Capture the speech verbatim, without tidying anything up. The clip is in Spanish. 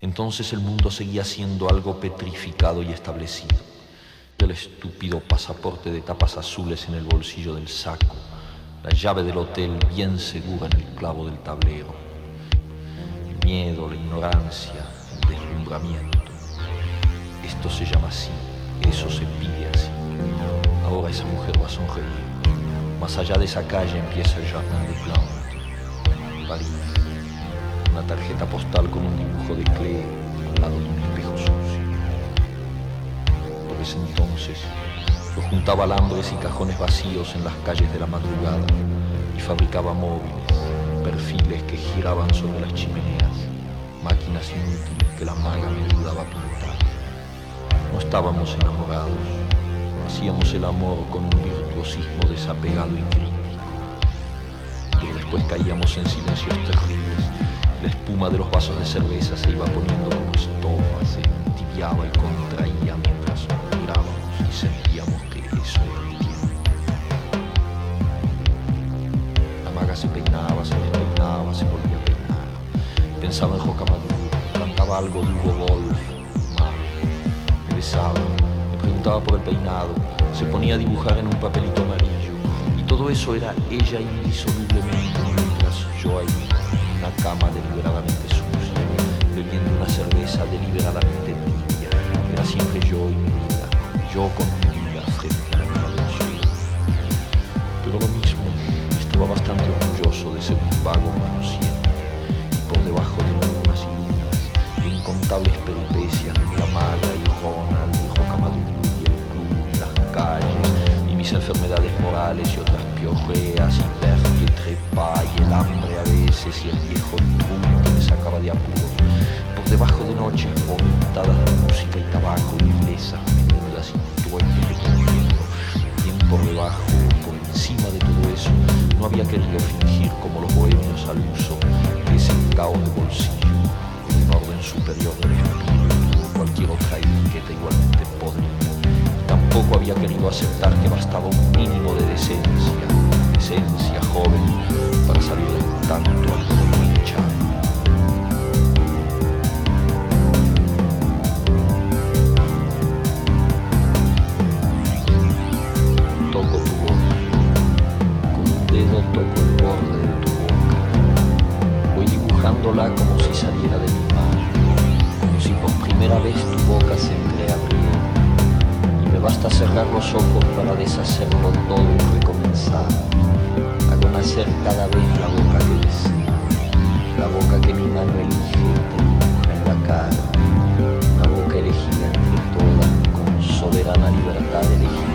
Entonces el mundo seguía siendo algo petrificado y establecido. Y el estúpido pasaporte de tapas azules en el bolsillo del saco, la llave del hotel bien segura en el clavo del tablero. El miedo, la ignorancia, el deslumbramiento. Esto se llama así, eso se pide así. Ahora esa mujer va a sonreír. Más allá de esa calle empieza el Jardin des Plantes. París. Una tarjeta postal con un dibujo de Klee al lado de un espejo sucio. Por ese entonces yo juntaba alambres y cajones vacíos en las calles de la madrugada y fabricaba móviles, perfiles que giraban sobre las chimeneas, máquinas inútiles que la maga me ayudaba a pintar. No estábamos enamorados, hacíamos el amor con un virtuosismo desapegado y crítico. Pero después caíamos en silencios terribles. La espuma de los vasos de cerveza se iba poniendo como estopa, se entibiaba y contraía mientras mirábamos y sentíamos que eso era el tiempo. La maga se peinaba, se despeinaba, se volvía a peinar. Pensaba en Rocamadour, cantaba algo de Hugo Wolf, mal. Me besaba, me preguntaba por el peinado, se ponía a dibujar en un papelito amarillo. Y todo eso era ella indisolublemente mientras yo ahí, una cama deliberadamente sucia, bebiendo una cerveza deliberadamente tibia. Era siempre yo y mi vida, yo con mi vida frente a la misma consuelo. Pero lo mismo, estaba bastante orgulloso de ser un vago conociente, y por debajo de lunas y lunas, de incontables peripecias de la maga y Ronald y Rocamadour y el club y las calles, y mis enfermedades morales y otras piorreas y Berke trepa y el hambre a veces y el viejo truco que me sacaba de apuro. Por debajo de noches vomitadas de música y tabaco y iglesias menudas y trueques de concierto. Bien por debajo, por encima de todo eso, no había querido fingir como los bohemios al uso de ese caos de bolsillo, en un orden superior del espíritu o cualquier otra etiqueta igualmente podrida. Tampoco había querido aceptar que bastaba un mínimo de decencia, decencia joven, para salir de tanto algodón hinchado. Toco tu boca, con un dedo toco el borde de tu boca. Voy dibujándola como si saliera de mi mano, como si por primera vez tu boca se entreabriera. Me basta cerrar los ojos para deshacerlo todo y recomenzar. Hago nacer cada vez la boca que deseo, la boca que mi mano elige y te dibuja en la cara, una boca elegida entre todas con soberana libertad elegida.